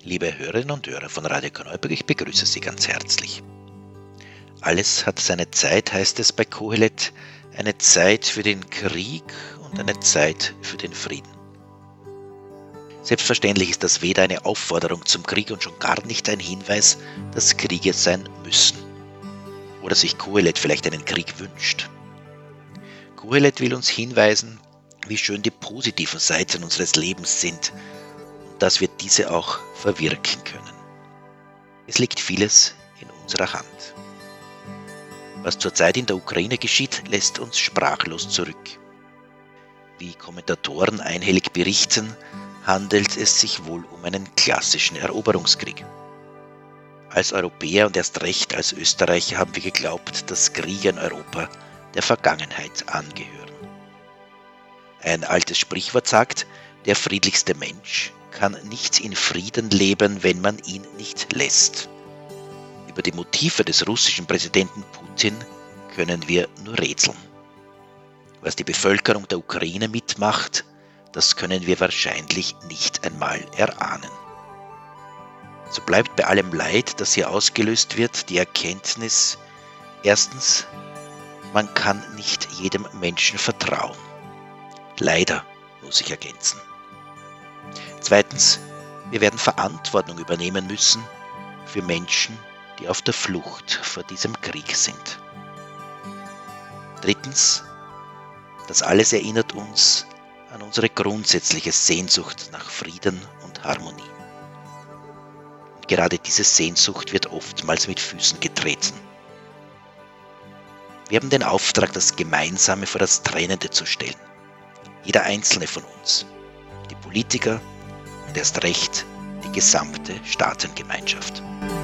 Liebe Hörerinnen und Hörer von Radio Korneuburg, ich begrüße Sie ganz herzlich. Alles hat seine Zeit, heißt es bei Kohelet, eine Zeit für den Krieg und eine Zeit für den Frieden. Selbstverständlich ist das weder eine Aufforderung zum Krieg und schon gar nicht ein Hinweis, dass Kriege sein müssen. Oder sich Kohelet vielleicht einen Krieg wünscht. Kohelet will uns hinweisen, wie schön die positiven Seiten unseres Lebens sind und dass wir diese auch verwirken können. Es liegt vieles in unserer Hand. Was zurzeit in der Ukraine geschieht, lässt uns sprachlos zurück. Wie Kommentatoren einhellig berichten, handelt es sich wohl um einen klassischen Eroberungskrieg. Als Europäer und erst recht als Österreicher haben wir geglaubt, dass Kriege in Europa der Vergangenheit angehören. Ein altes Sprichwort sagt, der friedlichste Mensch kann nicht in Frieden leben, wenn man ihn nicht lässt. Über die Motive des russischen Präsidenten Putin können wir nur rätseln. Was die Bevölkerung der Ukraine mitmacht, das können wir wahrscheinlich nicht einmal erahnen. So bleibt bei allem Leid, das hier ausgelöst wird, die Erkenntnis: Erstens, man kann nicht jedem Menschen vertrauen. Leider, muss ich ergänzen. Zweitens, wir werden Verantwortung übernehmen müssen für Menschen, die auf der Flucht vor diesem Krieg sind. Drittens, das alles erinnert uns an unsere grundsätzliche Sehnsucht nach Frieden und Harmonie. Und gerade diese Sehnsucht wird oftmals mit Füßen getreten. Wir haben den Auftrag, das Gemeinsame vor das Trennende zu stellen. Jeder einzelne von uns, die Politiker und erst recht die gesamte Staatengemeinschaft.